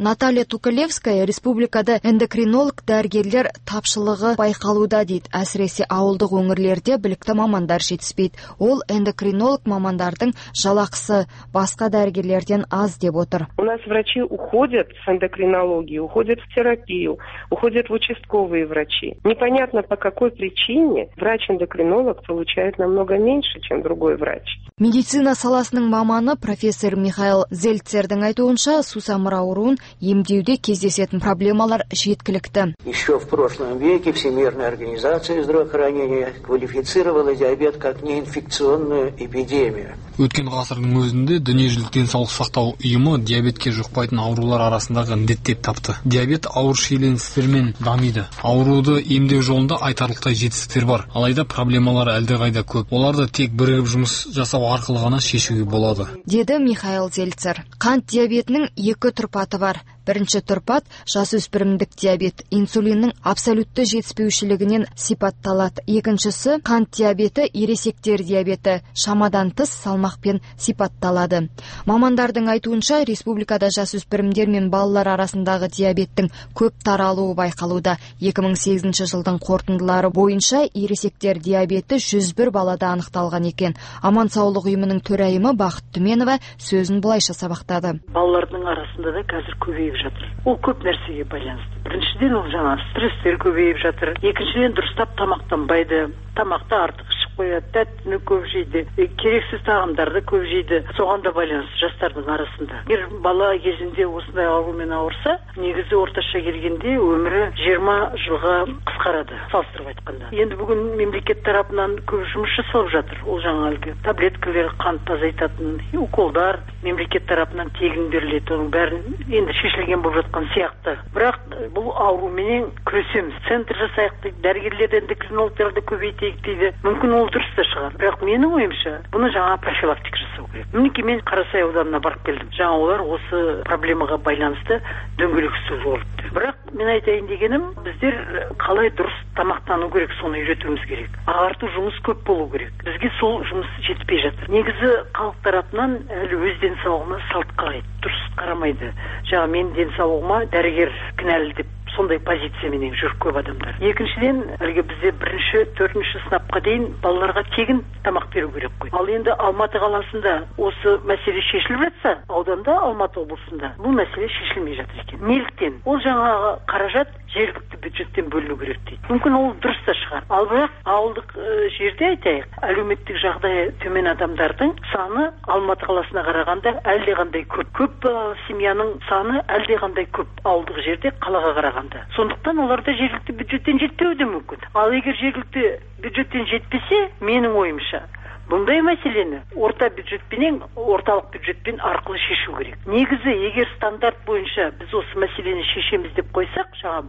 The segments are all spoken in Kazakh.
Наталья Тукалевская республикада эндокринолог дәрігерлер тапшылығы байқалуда дейді. Әсіресе ауылдық өңірлерде білікті мамандар жетіспейді. Ол эндокринолог мамандардың жалақысы басқа дәрігерлерден аз деп отыр. У нас врачи уходят с эндокринологии, уходят в терапию, уходят в участковые врачи. Непонятно, по какой причине врач-эндокринолог получает намного меньше, чем другой врач. Медицина саласының маманы профессор Михаил Зельцердің айтуынша, сусамыр ауруын емдеуде кездесетін проблемалар жеткілікті. Еще в прошлом веке Всемирная организация здравоохранения квалифицировала диабет как неинфекционную эпидемию. Өткен ғасырдың өзінде дүниежүзілік денсаулық сақтау ұйымы диабетке жұқпайтын аурулар арасындағы індет деп тапты. Диабет ауыр шиеленістермен дамиды. Ауруды емдеу жолында айтарлықтай жетістіктер бар. Алайда проблемалар әлдеқайда көп. Оларды тек бірігіп жұмыс жасау арқылы ғана шешуге болады. Деді Михаил Зельцер. Қант диабетінің екі тұрпаты бар. Бірінші тұрпат жасөспірімдік диабет, инсулиннің абсолютті жетіспеушілігінен сипатталады. Екіншісі қант диабеті, ересектер диабеті, шамадан тыс салмақпен сипатталады. Мамандардың айтуынша, республикада жасөспірімдер мен балалар арасындағы диабеттің көп таралуы байқалуда. 2008 жылдың қорытындылары бойынша ересектер диабеті 101 балада анықталған екен. Аман саулық ұйымының төрайымы Бақыт Түменова сөзін былайша сабақтады. Балалардың арасында да қазір көбейіп жатыр. Ол көп нәрсеге байланысты. Біріншіден ол жаңа стресстер көбейіп жатыр. Екіншіден дұрыстап тамақтанбайды. Тамақты артық ішіп қояды, тәттіні көп жейді, керексіз тағамдарды көп жейді. Соған да байланысты жастардың арасында. Егер бала кезінде осындай аурумен ауырса, негізі орташа келгенде өмірі 20 жылға қысқарады, салыстырып айтқанда. Енді бүгін мемлекет тарапынан көп жұмыс жасалып жатыр. Ол жаңа әлгі таблеткалар, қант азайтатын, уколдар мемлекет тарапынан тегін беріледі. Оның бәрін енді шешілген болып жатқан сияқты. Бірақ бұл ауруменен күресеміз. Центр жасайық дейді, дәрігерлерді, эндокринологтарды көбейтейік дейді. Мүмкін ол дұрыс та шығар. Бірақ менің ойымша, бұны жаңа профилактика жасау керек. Мінекей мен Қарасай ауданына барып келдім. Жаңа олар осы проблемаға байланысты дөңгелек үстел болыпты. Бірақ мен айтайын дегенім, біздер қалай дұрыс тамақтану керек, соны үйретуіміз керек. Ағарту жұмыс көп болу керек. Бізге сол жұмыс жетпей жатыр. Негізі халық тарапынан әлі өз денсаулығына салт қарайды, дұрыс қарамайды. Жаңа мен денсаулығыма дәрігер кінәлі деп сондай позицияменен жүр көп адамдар. Екіншіден, әлгі бізде 1-4 сынапқа дейін балаларға тегін тамақ беру керек қой. Ал енді Алматы қаласында осы мәселе шешіліп жатса, ауданда Алматы облысында бұл мәселе шешілмей жатыр екен. Неліктен? Ол жаңағы қаражат жергілікті бюджеттен бөліну керек дейді. Мүмкін ол дұрыс та шығар. Ал бірақ ауылдық жерде айтайық, әлеуметтік жағдайы төмен адамдардың саны Алматы қаласына қарағанда әлдеқандай көп. Көп семьяның саны әлдеқандай көп ауылдық жерде қалаға қарағанда. Сондықтан оларда жергілікті бюджеттен жетпеуі де мүмкін. Ал егер жергілікті бюджеттен жетпесе, менің ойымша, бұндай мәселені орта бюджетпен, орталық бюджетпен арқылы шешу керек. Негізі, егер стандарт бойынша біз осы мәселені шешеміз деп қойсақ, жаңа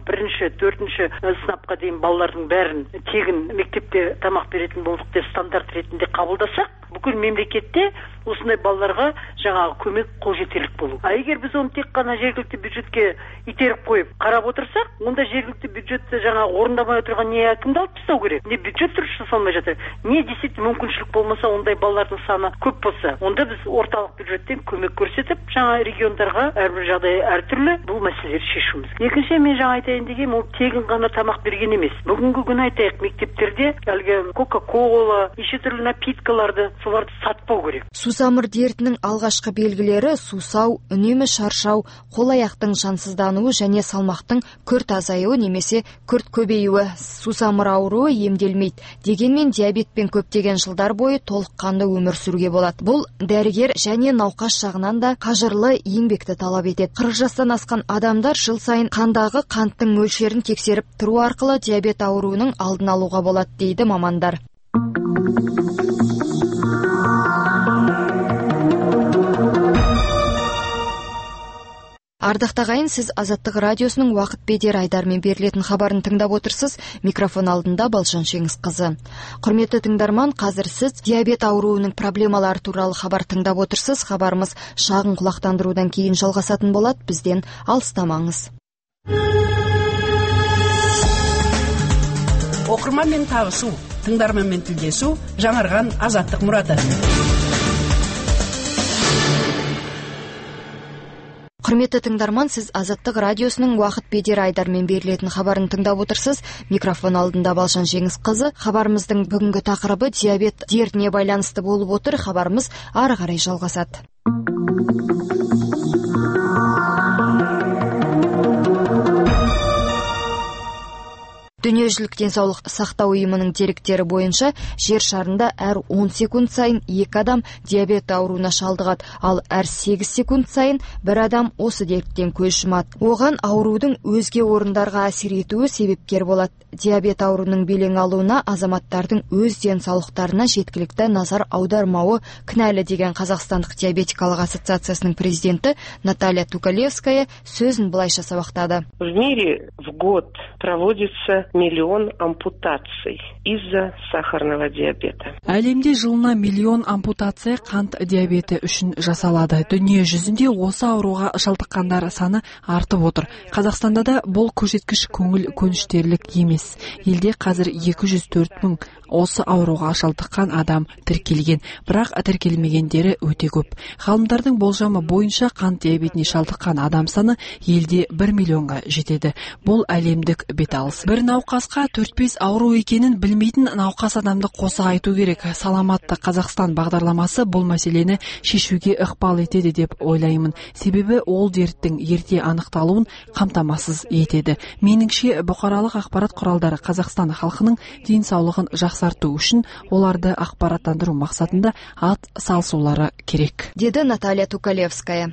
1-4 сынапқа дейін балалардың бәрін тегін мектепте тамақ беретін болдық деп стандарт ретінде қабылдасақ, бүкіл мемлекетте осындай балаларға жаңағы көмек қолжетерлік болу. А егер біз оны тек қана жергілікті бюджетке итеріп қойып қарап отырсақ, онда жергілікті бюджетті жаңағы орындамай отырған не әкімді алып тастау керек, не бюджет дұрыс жасалмай жатыр, не действительно мүмкіншілік болмаса, ондай балалардың саны көп болса, онда біз орталық бюджеттен көмек көрсетіп, жаңа региондарға әрбір жағдай әртүрлі бұл мәселелерді шешуіміз. Екінші, мен жаңа айтайын деген, ол тегін ғана тамақ берген емес. Бүгінгі күні айтайық, мектептерде әлгі кока-кола, неше түрлі напиткаларды соларды сатпау керек. Сусамыр дертінің алғашқы белгілері сусау, үнемі шаршау, қол-аяқтың жансыздануы және салмақтың күрт азаюы немесе күрт көбеюі. Сусамыр ауруы емделмейді. Дегенмен диабетпен көптеген жылдар бойы толыққанды өмір сүруге болады. Бұл дәрігер және науқас жағынан да қажырлы еңбекті талап етеді. 40 жастан асқан адамдар жыл сайын қандағы қанттың мөлшерін тексеріп тұру арқылы диабет ауруының алдын алуға болады дейді мамандар. Ардақты ағайын, сіз Азаттық радиосының уақыт бедер айдармен берілетін хабарын тыңдап отырсыз. Микрофон алдында Балшан Шеңізқызы. Құрметті тыңдарман, қазір сіз диабет ауруының проблемалары туралы хабар тыңдап отырсыз. Хабарымыз шағын құлақтандырудан кейін жалғасатын болады. Бізден алыстамаңыз. Оқырманмен табысу, тыңдарманмен тілдесу, жаңарған Азаттық мұраты. Құрметті тыңдарман, сіз Азаттық радиосының уақыт бедер айдармен берілетін хабарын тыңдап отырсыз. Микрофон алдында Балшан Жеңісқызы. Хабарымыздың бүгінгі тақырыбы диабет дертіне байланысты болып отыр. Хабарымыз ары қарай жалғасады. Дүниежүзілік денсаулық сақтау ұйымының деректері бойынша жер шарында әр 10 секунд сайын 2 адам диабет ауруына шалдығады, ал әр 8 секунд сайын 1 адам осы дерттен көз жұмады. Оған аурудың өзге орындарға әсер етуі себепкер болады. Диабет ауруының белең алуына азаматтардың өз денсаулықтарына жеткілікті назар аудармауы кінәлі деген Қазақстандық диабетикалық ассоциациясының президенті Наталья Тукалевская сөзін былайша сабақтады. В мире в год проводится 1 миллион ампутаций из-за сахарного диабета. Әлемде жылына 1 миллион ампутация қант диабеті үшін жасалады. Дүние жүзінде осы ауруға шалдыққандар саны артып отыр. Қазақстанда да бұл көрсеткіш көңіл көншітерлік емес. Елде қазір 204 мың осы ауруға шалдыққан адам тіркелген, бірақ тіркелмегендері өте көп. Ғалымдардың болжамы бойынша қант диабетіне шалдыққан адам саны елде 1 миллионға жетеді. Бұл әлемдік беталыс. Бір науқасқа 4-5 ауру екенін білмейтін науқас адамды қоса айту керек. Саламатты Қазақстан бағдарламасы бұл мәселені шешуге ықпал етеді деп ойлаймын. Себебі ол дерттің ерте анықталуын қамтамасыз етеді. Меніңше бұқаралық ақпарат құралдары Қазақстан халқының денсаулығын жақсарту үшін оларды ақпараттандыру мақсатында ат салсулары керек, деді Наталья Тукалевская.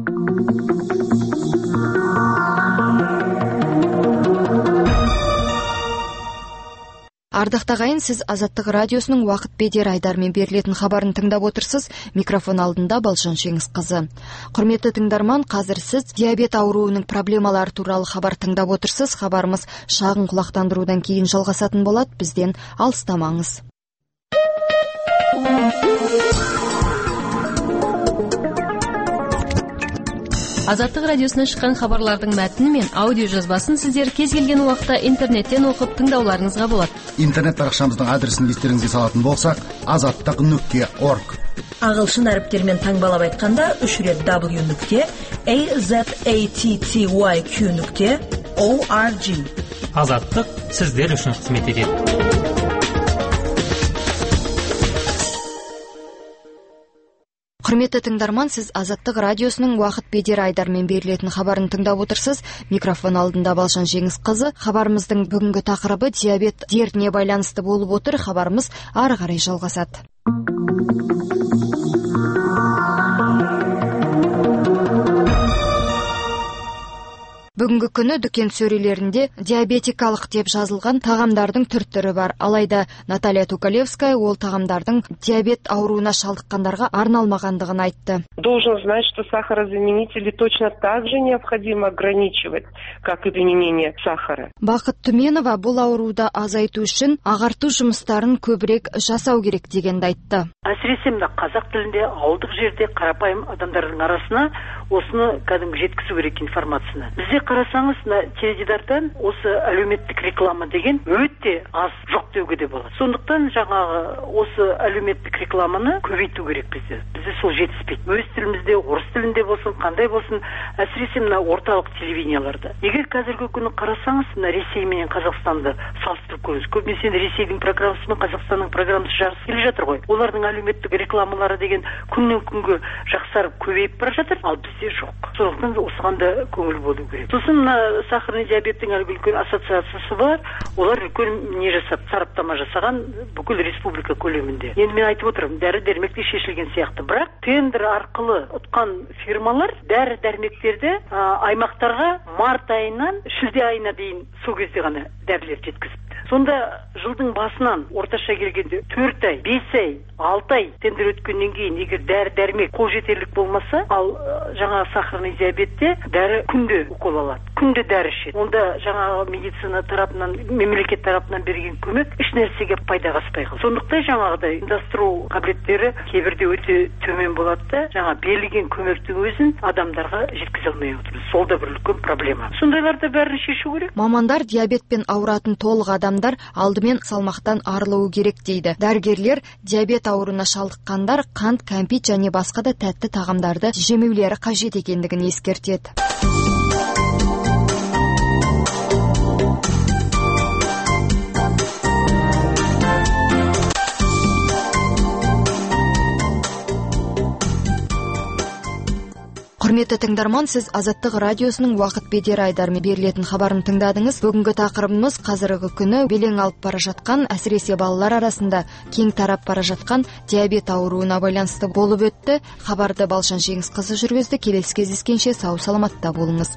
Ардақты ағайын, сіз Азаттық радиосының уақыт бедер айдармен берілетін хабарын тыңдап отырсыз. Микрофон алдында Балшан Жеңісқызы. Құрметті тыңдарман, қазір сіз диабет ауруының проблемалары туралы хабар тыңдап отырсыз. Хабарымыз шағын құлақтандырудан кейін жалғасатын болады. Бізден алыстамаңыз. Азаттық радиосынан шыққан хабарлардың мәтіні мен аудио жазбасын сіздер кез келген уақытта интернеттен оқып тыңдауларыңызға болады. Интернет парақшамыздың адресін естеріңізге салатын болсақ, azattiq.org. Ағылшын әріптермен таңбалап айтқанда 3 рет w.azattiq.org. Азаттық сіздер үшін қызмет етеді. Құрметті тыңдарман, сіз Азаттық радиосының уақыт бедер айдармен берілетін хабарын тыңдап отырсыз. Микрофон алдында Балшан Жеңісқызы. Хабарымыздың бүгінгі тақырыбы диабет дертіне байланысты болып отыр. Хабарымыз ары қарай жалғасады. Бүгінгі күні дүкен сөрелерінде диабетикалық деп жазылған тағамдардың түр-түрі бар. Алайда Наталья Тукалевская ол тағамдардың диабет ауруына шалдыққандарға арналмағандығын айтты. Должен знать, что сахарозаменители точно так же необходимо ограничивать, как и применение сахара. Бақыт Түменова бұл ауруды азайту үшін ағарту жұмыстарын көбірек жасау керек дегенді айтты. Әсіресе қазақ тілінде ауылдық жерде қарапайым адамдардың арасына осыны кәдімгі жеткізу керек информацияны. Бізде қарасаңыз, теледидардан осы әлеуметтік реклама деген өте аз, жоқ деуге де болады. Сондықтан жаңағы осы әлеуметтік рекламаны көбейту керек бізде. Бізде сол жетіспейді. Өз тілімізде, орыс тілінде болсын, қандай болсын, әсіресе орталық телевиденияларда. Егер қазіргі күні қарасаңыз, Ресей менен Қазақстанды салыстырып көріңіз. Көбінесе Ресейдің программасы мен Қазақстанның программасы жарыс келе жатыр ғой. Олардың әлеуметтік рекламалары деген күннен күнге жақсарып көбейіп бара жатыр, ал бізде жоқ. Сондықтан осыған да көңіл болу керек. Сосын сахарный диабеттің әлгі үлкен ассоциациясы бар. Олар үлкен не жасап, сараптама жасаған бүкіл республика көлемінде. Енді мен айтып отырмын, дәрі-дәрмекте шешілген сияқты. Бірақ тендер арқылы ұтқан фирмалар дәрі-дәрмектерді аймақтарға март айынан шілде айына дейін сол кезде ғана дәрілер жеткізіпті. Сонда жылдың басынан орташа келгенде 4 ай, 5 ай, 6 ай тендер өткеннен кейін егер дәрі-дәрмек қолжетерлік болмаса, ал жаңа сахарный диабетте дәрі күнде укол алады. күнде дәрі ішеді. Онда жаңағы медицина тарапынан, мемлекет тарапынан берген көмек еш нәрсеге пайдаға аспай қалды. Сондықтан жаңағыдай ұйымдастыру қабілеттері кейбірде өте төмен болады да, жаңа берілген көмектің өзін адамдарға жеткізе алмай отыр. Сол да бір үлкен проблема. Сондайларды бәрін шешу керек. Мамандар диабетпен ауыратын толық адамдар алдымен салмақтан арылуы керек дейді. Дәрігерлер диабет ауруына шалдыққандар қант, кәмпит және басқа да тәтті тағамдарды жемеулері қажет екендігін ескертеді. Құрметті тыңдарман, сіз Азаттық радиосының уақыт бедері айдарымен берілетін хабарын тыңдадыңыз. Бүгінгі тақырыбымыз қазіргі күні белең алып бара жатқан, әсіресе балалар арасында кең тарап бара жатқан диабет ауруына байланысты болып өтті. Хабарды Балшан Жеңісқызы жүргізді. Келесі кездескенше сау саламатта болыңыз.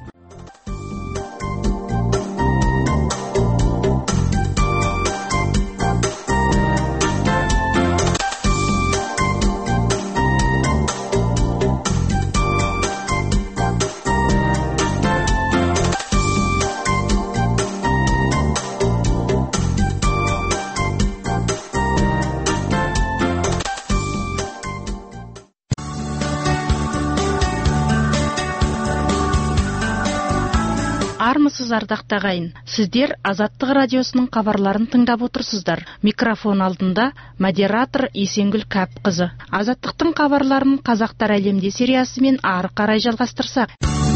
Армысыз ардақты ағайын, сіздер Азаттық радиосының хабарларын тыңдап отырсыздар. Микрофон алдында модератор Есенгүл Кәпқызы. Азаттықтың хабарларын Қазақтар әлемде сериясымен ары қарай жалғастырсақ.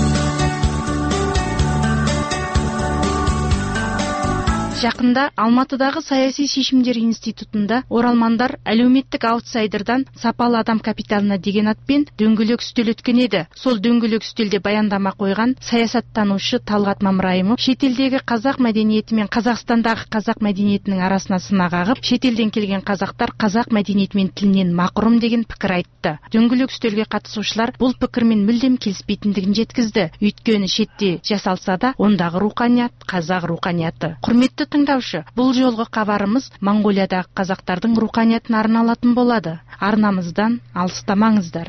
Жақында Алматыдағы саяси шешімдер институтында оралмандар әлеуметтік аутсайдердан сапалы адам капиталына деген атпен дөңгелек үстел өткен еді. Сол дөңгелек үстелде баяндама қойған саясаттанушы Талғат Мамраимов шетелдегі қазақ мәдениеті мен Қазақстандағы қазақ мәдениетінің арасына сынақ ағып, шетелден келген қазақтар қазақ мәдениеті мен тілінен мақұрым деген пікір айтты. Дөңгелек үстелге қатысушылар бұл пікірмен мүлдем келіспейтіндігін жеткізді. Өйткені шетте жасалса да ондағы руханият қазақ руханияты. Құрметті тыңдаушы, бұл жолғы хабарымыз Моңғолиядағы қазақтардың руханиятына арналатын болады. Арнамыздан алыстамаңыздар.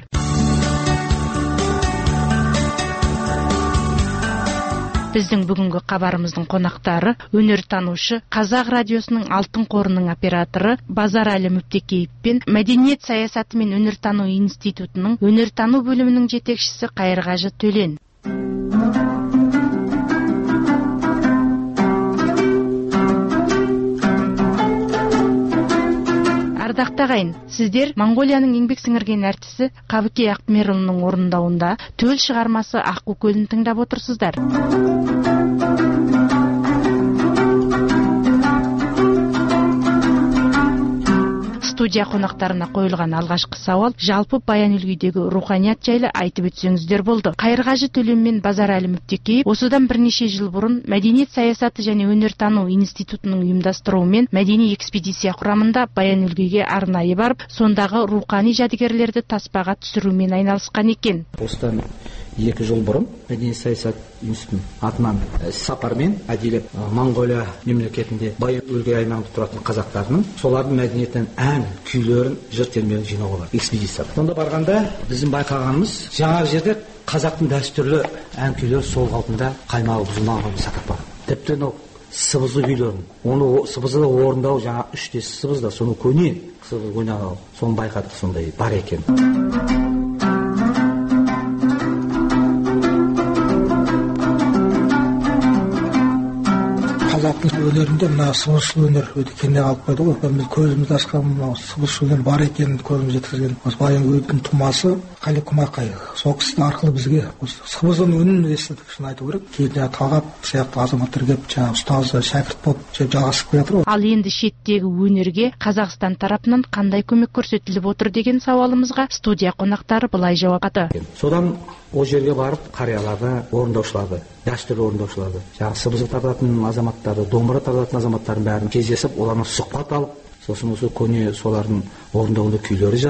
Біздің бүгінгі хабарымыздың қонақтары өнертанушы, Қазақ радиосының алтын қорының операторы Базарәлі Мүптекеев пен Мәдениет саясаты мен өнертану институтының өнертану бөлімінің жетекшісі Қайырғажы Төлен. Ардақты ағайын, сіздер Моңғолияның еңбек сіңірген әртісі Қабыке Ақмерұлының орындауында төл шығармасы Аққу көлін тыңдап отырсыздар. Студия қонақтарына қойылған алғашқы сауал жалпы Баян-өлгейдегі руханият жайлы айтып өтсеңіздер болды. Қайырғажы Төлен мен Базарәлі Мүптекеев осыдан бірнеше жыл бұрын Мәдениет саясаты және өнертану институтының ұйымдастыруымен мәдени экспедиция құрамында Баян-өлгейге арнайы барып, сондағы рухани жәдігерлерді таспаға түсірумен айналысқан екен. Осыдан 2 жыл бұрын Мәдениет саясат институтының атынан сапармен әдейілеп Моңғолия мемлекетінде Баян-өлгей аймағында тұратын қазақтарының солардың мәдениетінен ән, күйлерін, жыр термелерін жинауға бар экспедиция. Сонда барғанда біздің байқағанымыз жаңағы жерде қазақтың дәстүрлі ән күйлері сол қалпында қаймағы бұзылмаған сақтап бар. Тіпті сыбызғы күйлерін, оны сыбызды орындау жаңа 3 сыбызда, соны көне сыбыз ойнау, соны байқадық, сондай бар екен. Қазақтың өнерінде мына сыбызғы өнер өте кеңдей қалып қойды ғой. Біз көзімізді ашқан мынау сыбызғы өнер бар екенін көзіміз жеткізген осы Баян-өлгейдің тумасы Қали Құмақай. Сол кісі арқылы бізге осы сыбызғының үнін естідік, шын айту керек. Кейде Талғат сияқты азаматтар келіп, жаңағы ұстазы, шәкірт болып жалғасып келе жатыр ғой. Ал енді шеттегі өнерге Қазақстан тарапынан қандай көмек көрсетіліп отыр деген сауалымызға студия қонақтары былай жауап қатты. Содан о жерге барып қарияларды, орындаушыларды, дәстүрлі орындаушыларды, жаңағы сыбызғы тартатын азаматтарды, домбыра тартатын азаматтардың бәрін кездесіп, олардан сұхбат алып, сосын осы көне солардың орындауында күйлері жаздық.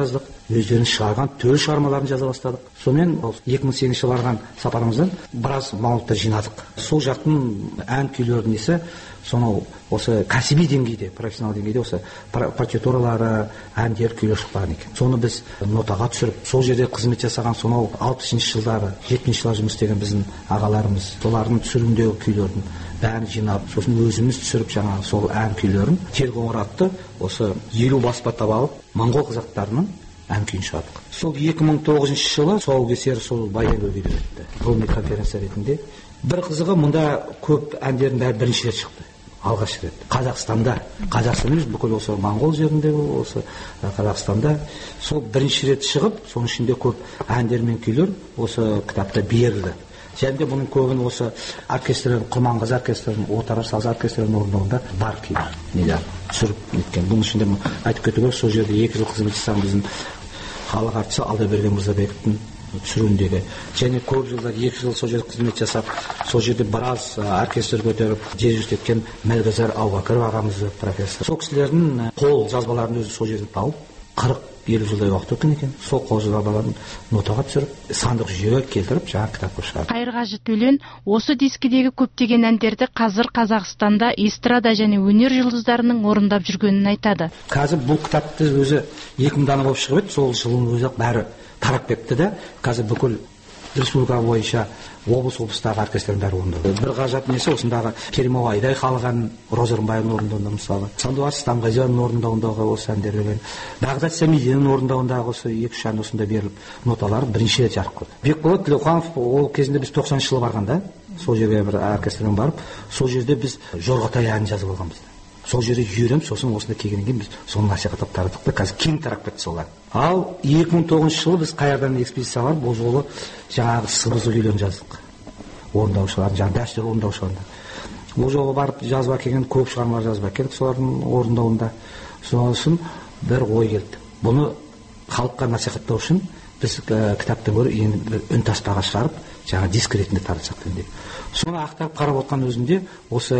өздерінің шығарған төл шығармаларын жаза бастадық. Сонымен 2008 жылы барған сапарымыздан біраз мағлұматтар жинадық. Сол жақтың ән күйлердің несі сонау осы кәсіби деңгейде, профессионал деңгейде осы партитуралары, әндер, күйлер шықпаған екен. Соны біз нотаға түсіріп, сол жерде қызмет жасаған сонау 60 жылдары, 70 жылдар жұмыс істеген біздің ағаларымыз, солардың түсірімдегі күйлердің бәрін жинап, сосын өзіміз түсіріп жаңағы сол ән күйлерін Телқоңыр атты осы 50 баспа алып, моңғол қазақтарының ән күйін шығардық. Сол 2009 жылы тұсаукесер сол Баян-өлгейде өтті. Ғылыми конференция ретінде. Бір қызығы, мұнда көп әндердің бәрі бірінші рет шықты. Алғаш рет. Қазақстанда емес, бүкіл осы моңғол жерінде, осы Қазақстанда сол бірінші рет шығып, соның ішінде көп әндер мен күйлер осы кітапта берілді. Және де бұның көбін осы оркестрдің, Құрманғазы оркестрінің, Отар саз оркестрінің орындауында бар күйлер. Нелер түсіріп неткен. Бұның ішінде айтып кету керек, сол жерде 2 жыл қызмет жасаған біздің халық артисі Алдаберген Мырзабековтың түсіруіндегі. Және көп жылдар 2 жыл сол жерде қызмет жасап, сол жерде біраз оркестр көтеріп, дирижер еткен Мәлгазар Аубакіров ағамызды профессор. Сол кісілердің қол жазбаларын өзі сол жерде тауып, 40-50 жылдай уақыт өткен екен. Сол қол жазбаларын нотаға түсіріп, сандық жүйеге келтіріп, жаңа кітапқа шығарды. Қайырғажы Төлен осы дискідегі көптеген әндерді қазір Қазақстанда эстрада және өнер жұлдыздарының орындап жүргенін айтады. Қазір бұл кітапты өзі 2000 дана болып шығып еді, сол жылың өзі бәрі тарап кетті де, қазір бүкіл республика бойынша облыстағы оркестрдің бәрі орындады. Бір ғажап несі осындағы Керимова Айдай халық әнін Роза Рымбаеваның орындауында мысалы, Сандуғаш Стамғазиеваның орындауындағы осы әндермен, Бағдат Сәмиденің орындауындағы осы 2-3 ән осында беріліп, ноталары бірінші рет жарық көрді. Бекболат Тілеуханов, ол кезінде біз 90 жылы барғанда, сол жерге бір оркестрмен барып, сол жерде біз Жорғатай әнін жазып алғанбыз. Сол жерде үйреніп, сосын осында келгеннен кейін біз соны насихаттап таратдық та, қазір кең тарап кетті солар. Ал 2009 жылы біз қайырдан экспедиция барып, бұл жолы жаңағы сыбызғы күйлерін жаздық. Орындаушылардың, жаңағы дәстүр орындаушыларында. Бұл жолы барып жазып келген көп шығармалар жазып келдік солардың орындауында. Сосын бір ой келді. Бұны халыққа насихаттау үшін біз кітаптан гөрі енді үн таспаға шығарып, жаңа диск ретінде таратсақ деп. Соны ақтарып қарап отқан өзінде осы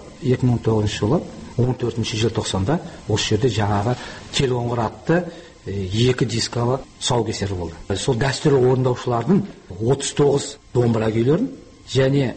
2009 жылы 14 желтоқсанда осы жерде жаңағы Телқоңыр атты 2 дискалы тұсаукесері болды. Сол дәстүрлі орындаушылардың 39 домбыра күйлерін және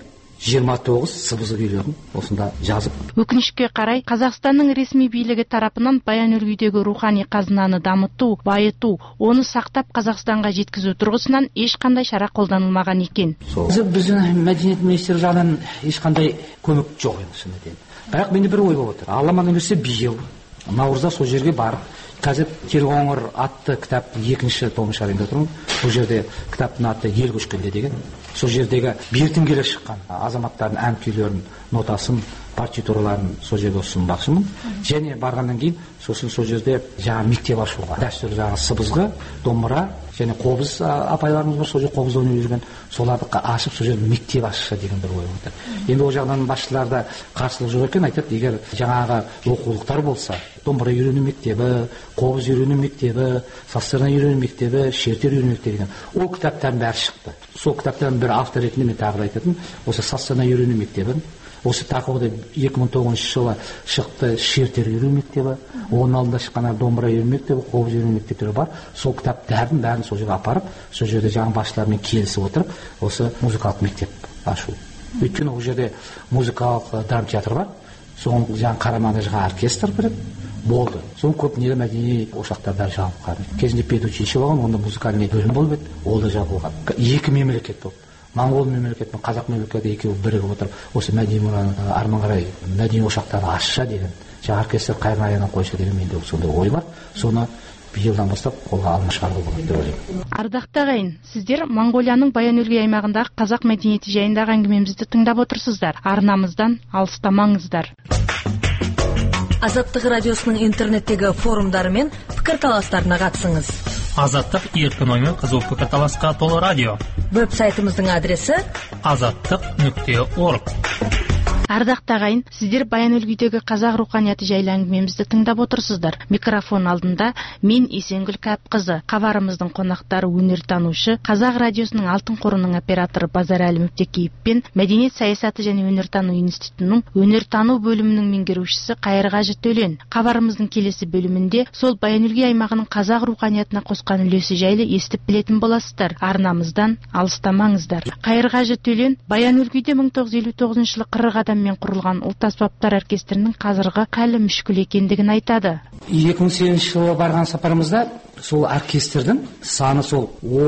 29 сыбызғы күйлерін осында жазып. Өкінішке қарай, Қазақстанның ресми билігі тарапынан Баян-өлгейдегі рухани қазынаны дамыту, байыту, оны сақтап Қазақстанға жеткізу тұрғысынан ешқандай шара қолданылмаған екен. Біздің мәдениет министрлігі жағынан ешқандай көмек жоқ енді. Бірақ менде бір ой болып отыр. Алла маған берсе биыл наурызда сол жерге барып, қазір Телқоңыр атты кітаптың 2-ші томын шығарайын деп отырмын. Бұл жерде кітаптың аты Ел көшкенде деген. Сол жердегі бертін келе шыққан азаматтардың ән күйлерін, нотасын, партитураларын сол жерге ұсынбақшымын. Және барғаннан кейін сосын сол жерде жаңа мектеп ашуға, дәстүрлі жаңа сыбызғы, домбыра және қобыз апайларымыз бар, сол жерде қобыз ойнап жүрген, соларды ашып сол жерде мектеп ашса деген бір ой отыр. Енді ол жағынан басшыларда қарсылық жоқ екен, айтады, егер жаңағы оқулықтар болса, домбыра үйрену мектебі, қобыз үйрену мектебі, сазсырна үйрену мектебі, шертер үйрену мектебі деген. Ол кітаптардың бәрі шықты. Сол кітаптардың бір автор ретінде мен тағы айтатын, осы сазсырна үйрену мектебін, осы тақуада 2009 жылы шықты шертер үйрену мектебі, оның алдында шыққан домбыра үйрену мектебі, қобыз үйрену мектептері бар. Сол кітаптардың бәрін сол жерге апарып, сол жерде жаңа басшылармен келісіп отырып, осы музыкалық мектеп ашу. Өйткені ол жерде музыкалық драма театр бар, соның жаңа қарамағында жаңа оркестр кіріп болды. Соның көп нелі мәдени ошақтарда жабылып қалды. Кезінде педучилище болған, онда музыкальный бөлім болып еді, ол да жабылған. 2 мемлекет болды. Моңғол мемлекеті мен қазақ мемлекеті екеуі бірігіп отырып, осы мәдени мұраны арман қарай мәдени ошақтарды ашша деген, жаңа оркестр қайран аяғынан қойса деген менде сондай ой бар. Соны биылдан бастап қолға алма шығаруға болады деп ойлаймын. Ардақты ағайын, сіздер Моңғолияның Баян-өлгей аймағындағы қазақ мәдениеті жайындағы әңгімемізді тыңдап отырсыздар. Арнамыздан алыстамаңыздар. Азаттық радиосының интернеттегі форумдары мен пікірталастарына қатысыңыз. Азаттық еркін оймен қызу пікірталасқа толы радио. Веб-сайтымыздың адресі azattiq.org. Ардақты ағайын, сіздер Баян-өлгийдегі қазақ руханияты жайлы әңгімемізді тыңдап отырсыздар. Микрофон алдында мен Есенгүл Кәпқызы, хабарымыздың қонақтары өнертанушы, Қазақ радиосының Алтын қорының операторы Базарәлі Мүптекеев пен Мәдениет саясаты және өнертану институтының өнертану бөлімінің меңгерушісі Қайырғажы Төлен. Хабарымыздың келесі бөлімінде сол Баян-өлгий аймағының қазақ руханиятына қосқан үлесі жайлы естіп білетін боласыздар. Арнамыздан алыстамаңыздар. Қайырғажы Төлен Баян-өлгийде 1959 жылы 40 адаммен құрылған ұлт аспаптар оркестрінің қазіргі халі мүшкіл екендігін айтады. 2008 жылы барған сапарымызда сол оркестрдің саны сол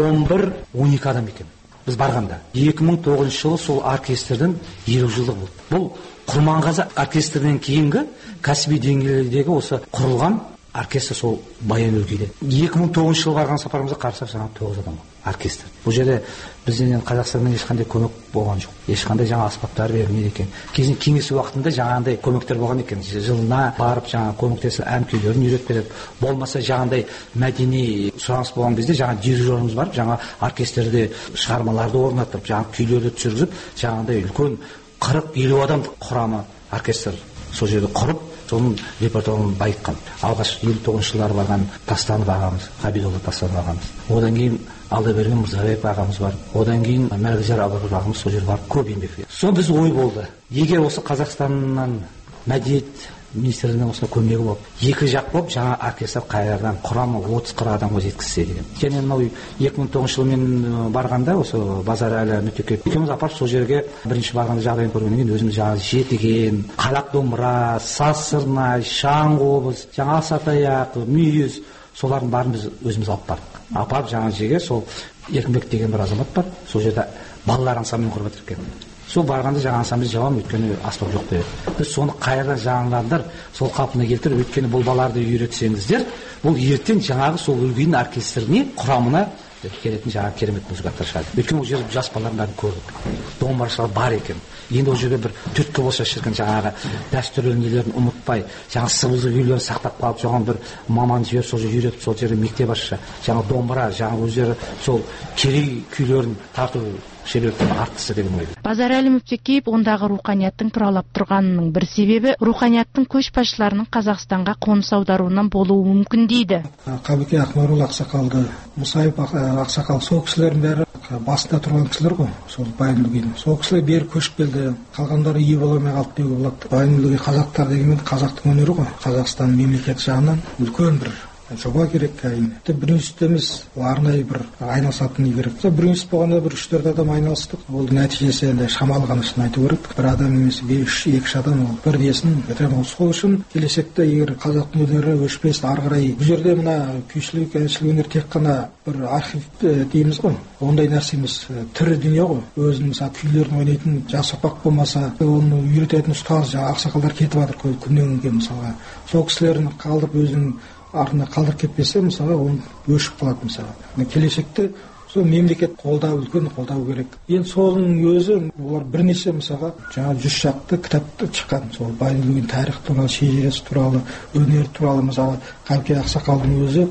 11-12 адам екен. Біз барғанда 2009 жылы сол оркестрдің 50 жылдығы болды. Бұл Құрманғазы оркестрінен кейінгі кәсіби деңгейдегі осы құрылған оркестр сол Баян-өлгийде. 2009 жылы барған сапарымызда қарасақ жаңа 9 адам оркестр. Бұл жерде бізден Қазақстаннан ешқандай көмек болған жоқ. Ешқандай жаңа аспаптар берілмейді екен. Кеңес уақытында жаңағындай көмектер болған екен. Жылына барып жаңа көмектесіп ән күйлерін үйретіп беріп, болмаса жаңағындай мәдени сұраныс болған кезде жаңа дирижеріміз барып, жаңа оркестрде шығармаларды орнатып, жаңа күйлерді түсіргізіп, жаңағындай үлкен 40-50 адам құрамы оркестр сол жерде құрып, соның репертуарын байытқан. Алғаш 59 жылдары барған Тастанов ағамыз, Ғабидолла Тастанов ағамыз. Одан кейін Алдаберген Мырзабеков ағамыз бар. Одан кейін Мәргізар Абаков ағамыз сол жерде барып көп еңбек етті. Сол біз ой болды. Егер осы Қазақстаннан мәдениет министрлігінің осындай көмегі болып, екі жақ болып жаңа оркестр қайрадан құрамы 30-40 адамға жеткізсе деген. Және мынау 2009 жылы мен барғанда осы Базарәлі Мүптекеев екеуміз апарып сол жерге бірінші барғанда жағдайын көргеннен кейін өзіміз жаңа жетіген, қалақ домбыра, саз сырнай, шаң қобыз, жаңа асатаяқ, мүйіз, солардың барын біз өзіміз алып бардық. Апарып жаңа жерге сол Еркінбек деген бір азамат бар, сол жерде балалар ансамблін құрып жатыр екен. Сол барғанда жаңа ансамбль жабам, өйткені аспап жоқ деді. Біз соны қайрадан жаңаландар, сол қалпына келтіріп, өйткені бұл балаларды үйретсеңіздер, бұл ертең жаңағы сол Өлгийдің оркестріне құрамына келетін жаңа керемет музыканттар шығады. Өйткені ол жерде жас балалардың бәрін көрдік. Домбырашылар бар екен. Енді ол жерде бір түрткі болса шіркін жаңағы дәстүрлі нелерін ұмытпай, жаңа сыбызғы күйлерін сақтап қалып, соған бір маман жіберіп сол жерде үйретіп, сол жерде мектеп ашса, жаңа домбыра, жаңа өздері сол керей күйлерін тарту шеберліктің артысы деген ой. Базарәлі Мүптекеев ондағы руханияттың тұралап тұрғанының бір себебі руханияттың көшбасшыларының Қазақстанға қоныс аударуынан болуы мүмкін дейді. Қабеке Ақмарұлы ақсақалды, Мұсайып ақсақал, сол кісілердің бәрі басында тұрған кісілер ғой, сол Баян-өлгейдің. Сол кісілер бері көшіп келді, қалғандары ие бола алмай қалды деуге болады. Баян-өлгей қазақтар дегенмен қазақтың өнері ғой, Қазақстан мемлекеті жағынан үлкен бір жоба керек. Бір институт емес, арнайы бір айналысатын керек. Бір институт болғанда бір 3-4 адам айналыстық. Ол нәтижесі енді шамалы ғана шын айту керек. Бір адам емес, 2-3 адам ол бір десін. Сол үшін келешекте егер қазақтың өнері өшпес, ары қарай бұл жерде мына күйшілік, әншілік өнер тек қана бір архив дейміз ғой. Ондай нәрсе емес, тірі дүние ғой. Өзінің мысалы күйлерін ойнайтын жас ұрпақ болмаса, оны үйрететін ұстаз, ақсақалдар кетіп жатыр күннен күнге мысалға. Сол кісілерін қалдырып өзінің артына қалдырып кетпесе, мысалы, оны өшіп қалады мысалы. Келешекте сол мемлекет қолдау, үлкен қолдау керек. Енді соның өзі, олар бірнеше мысалға жаңа 100 шақты кітапты шыққан. Сол Баян-өлгейдің тарих туралы, шежіресі туралы, өнер туралы мысалы Қабеке ақсақалдың өзі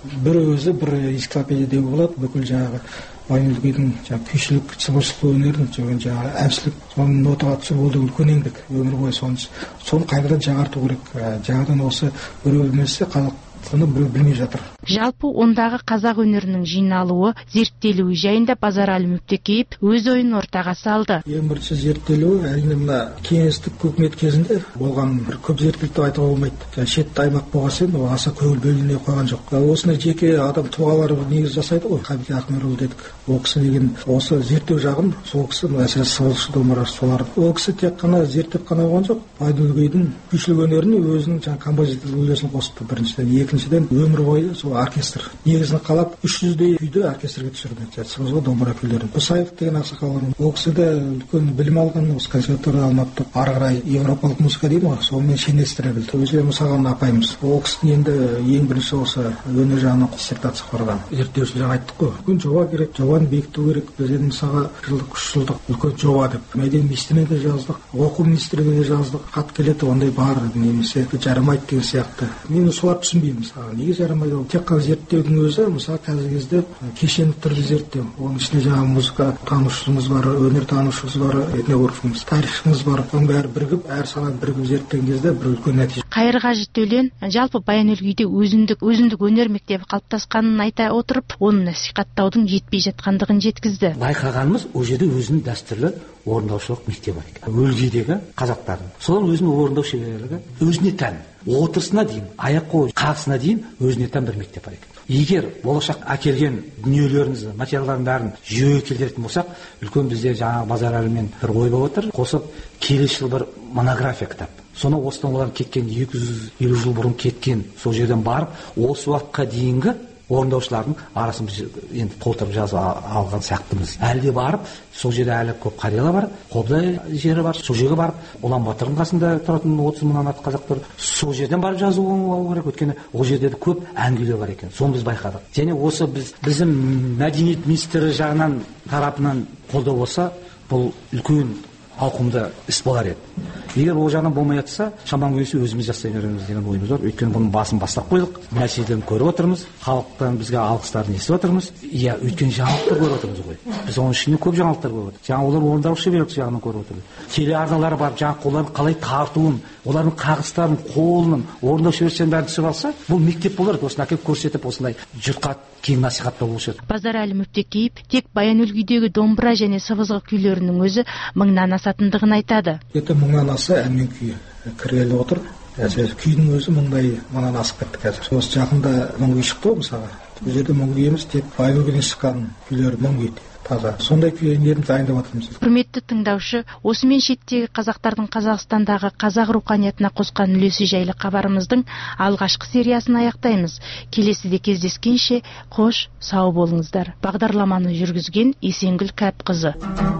бір энциклопедия деуге болады. Бүкіл жаңағы Баян-өлгейдің күйшілік, сыбыршылық өнерін, жаңағы әншілік, соның нотаға түсіріп ол да үлкен еңбек, өмір бойы соны қайрадан жаңарту керек. Жаңадан осы біреу білмесе қазақстаны біреу білмей жатыр. Жалпы ондағы қазақ өнерінің жиналуы, зерттелуі жайында Базарәлі Мүптекеев өз ойын ортаға салды. Ең бірінші зерттелуі әрине мына кеңестік үкімет кезінде болған бір көп зерттелді деп айтуға болмайды. Шетті аймақ болған соң ол аса көңіл бөліне қойған жоқ. Осындай жеке адам тұлғалары негіз жасайды ғой. Қабеке Ақмарұлы дедік. Ол кісі деген осы зерттеу жағын, сол кісі әсіресе сыбызғы домбыра солар. Ол кісі тек қана зерттеп қана болған жоқ. Баян-өлгейдің күйшілік өнеріне өзінің жаңа композиторлық үлесін қосты біріншіден, екіншіден өмір бойы сол оркестр негізін қалап 300-дей күйді оркестрге түсірді. Сыбызғы домбыра күйлерін. Мұсайып деген ақсақал бар. Ол кісі де үлкен білім алған, осы консерваторияда Алматыда ары қарай европалық музыка дейді ғой, сонымен шендестіре білді. Өзге Мұсаған апайымыз. Ол кісі енді ең бірінші осы өнер жағынан диссертация қорған. Зерттеушілер айттық қой. Үлкен жоба керек, жобаны бекіту керек. Біз енді мысалға жылдық 3 жылдық үлкен жоба деп мәдениет министріне де жаздық, оқу министрлігіне де жаздық. Хат келеді, ондай бар немесе жарамайды деген сияқты. Мен солар түсінбеймін. Неге жарамайды? Ол тек жаққа зерттеудің өзі мысалы қазіргі кезде кешенді түрде зерттеу. Оның ішінде жаңағы музыка танушымыз бар, өнер танушымыз бар, этнографымыз, тарихшымыз бар. Оның бәрі бірігіп, әр саланы бірігіп зерттеген кезде бір үлкен нәтиже. Қайырғажы Төлен жалпы Баян-Өлгийде өзіндік өнер мектебі қалыптасқанын айта отырып, оны насихаттаудың жетпей жатқандығын жеткізді. Байқағанымыз, ол жерде өзінің дәстүрлі орындаушылық мектебі бар екен. Өлгейдегі қазақтардың. Сол өзінің орындау шеберлігі өзіне тән. Отырысына дейін, аяқ-қолы қағысына дейін өзіне тән бір мектеп бар екен. Егер болашақ әкелген дүниелеріңізді, материалдардың бәрін жүйеге келтіретін болсақ, үлкен бізде жаңағы Базаралымен бір ой болып отыр. Қосып келесі жыл бір монография кітап. Соны осыдан олар кеткен 250 жыл бұрын кеткен сол жерден барып, осы уақытқа дейінгі орындаушылардың арасын біз енді толтырып жазып алған сияқтымыз. Әлде барып, сол жерде әлі көп қариялар бар, Қобда жері бар, сол жерге барып, Ұлан Батырдың қасында тұратын 30 мыңнан артық қазақтар, сол жерден барып жазу керек, өйткені ол жерде көп әңгімелер бар екен. Соны біз байқадық. Және осы біздің мәдениет министрі жағынан тарапынан қолдау болса, бұл үлкен ауқымды іс болар еді. Егер ол жағынан болмай жатса, шамадан келсе өзіміз жасай береміз деген ойымыз бар. Өйткені бұның басын бастап қойдық, мәселелерін көріп отырмыз, халықтан бізге алғыстарын естіп отырмыз. Иә, өйткені жаңалықтар көріп отырмыз ғой. Біз оның ішінде көп жаңалықтар көріп отырмыз. Жаңа олар орындаушы шеберлік жағынан көріп отырмыз. Телеарналар бар, жаңа қолдарын қалай тартуын, олардың қағыстарын, қолының, орындау шеберліктерін бәрін түсіріп алса, бұл мектеп болар. Осыны әкеліп көрсетіп, осындай жұртқа кең насихаттау болушы еді. Базарәлі Мүптекеев тек Баян-Өлгийдегі домбыра және сыбызғы күйлерінің өзі 1000-нан асатындығын айтады. 1000-нан аса ән мен күй кіргелі отыр. Әсіресе күйдің өзі 1000-нан асып кетті қазір. Осы жақында 1000 күй шықты мысалы. Бұл жерде 1000 күй емес, тек Баян-Өлгейден шыққан күйлер 1000 күй. Таза. Сондай күйдерді дайындап жатырмыз. Құрметті тыңдаушы, осымен шеттегі қазақтардың Қазақстандағы қазақ руханиятына қосқан үлесі жайлы хабарымыздың алғашқы сериясын аяқтаймыз. Келесіде кездескенше қош, сау болыңыздар. Бағдарламаны жүргізген Есенгүл Кәпқызы.